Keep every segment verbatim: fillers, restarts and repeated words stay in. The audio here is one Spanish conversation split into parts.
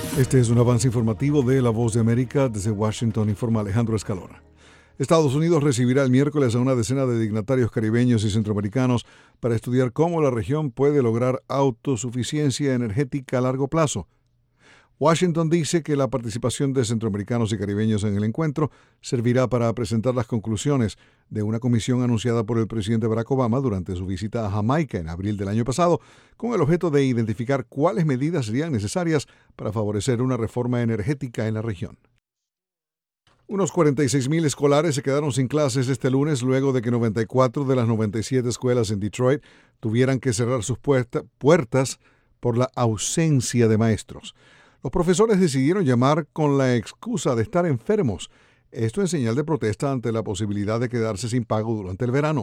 Este es un avance informativo de La Voz de América. Desde Washington informa Alejandro Escalona. Estados Unidos recibirá el miércoles a una decena de dignatarios caribeños y centroamericanos para estudiar cómo la región puede lograr autosuficiencia energética a largo plazo. Washington dice que la participación de centroamericanos y caribeños en el encuentro servirá para presentar las conclusiones de una comisión anunciada por el presidente Barack Obama durante su visita a Jamaica en abril del año pasado, con el objeto de identificar cuáles medidas serían necesarias para favorecer una reforma energética en la región. Unos cuarenta y seis mil escolares se quedaron sin clases este lunes luego de que noventa y cuatro de las noventa y siete escuelas en Detroit tuvieran que cerrar sus puerta, puertas por la ausencia de maestros. Los profesores decidieron llamar con la excusa de estar enfermos, esto en señal de protesta ante la posibilidad de quedarse sin pago durante el verano.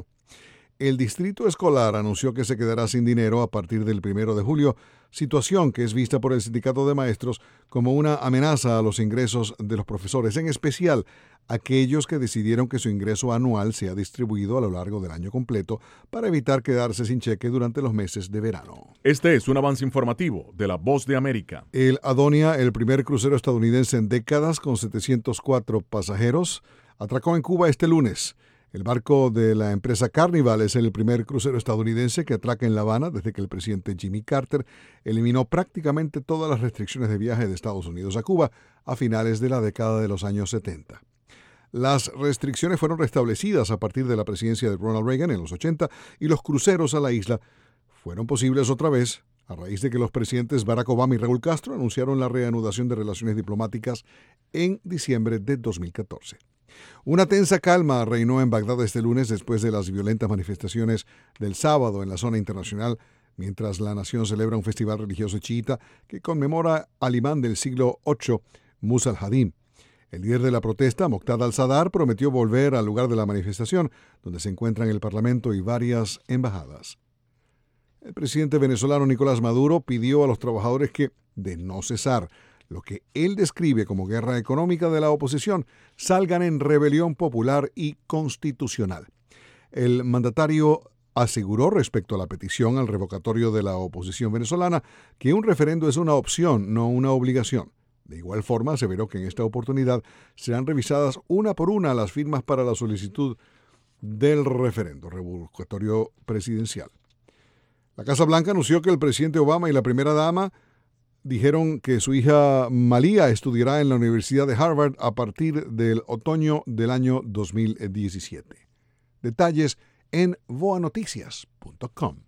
El distrito escolar anunció que se quedará sin dinero a partir del primero de julio, situación que es vista por el sindicato de maestros como una amenaza a los ingresos de los profesores, en especial aquellos que decidieron que su ingreso anual sea distribuido a lo largo del año completo para evitar quedarse sin cheque durante los meses de verano. Este es un avance informativo de La Voz de América. El Adonia, el primer crucero estadounidense en décadas con setecientos cuatro pasajeros, atracó en Cuba este lunes. El barco de la empresa Carnival es el primer crucero estadounidense que atraca en La Habana desde que el presidente Jimmy Carter eliminó prácticamente todas las restricciones de viaje de Estados Unidos a Cuba a finales de la década de los años setenta. Las restricciones fueron restablecidas a partir de la presidencia de Ronald Reagan en los ochenta y los cruceros a la isla fueron posibles otra vez a raíz de que los presidentes Barack Obama y Raúl Castro anunciaron la reanudación de relaciones diplomáticas en diciembre de dos mil catorce. Una tensa calma reinó en Bagdad este lunes después de las violentas manifestaciones del sábado en la zona internacional, mientras la nación celebra un festival religioso chiita que conmemora al imán del siglo ocho, Musa al-Hadim. El líder de la protesta, Moqtada al-Sadar, prometió volver al lugar de la manifestación, donde se encuentran el Parlamento y varias embajadas. El presidente venezolano Nicolás Maduro pidió a los trabajadores que, de no cesar lo que él describe como guerra económica de la oposición, salgan en rebelión popular y constitucional. El mandatario aseguró respecto a la petición al revocatorio de la oposición venezolana que un referendo es una opción, no una obligación. De igual forma, aseveró que en esta oportunidad serán revisadas una por una las firmas para la solicitud del referendo revocatorio presidencial. La Casa Blanca anunció que el presidente Obama y la primera dama dijeron que su hija Malia estudiará en la Universidad de Harvard a partir del otoño del año dos mil diecisiete. Detalles en voa noticias punto com.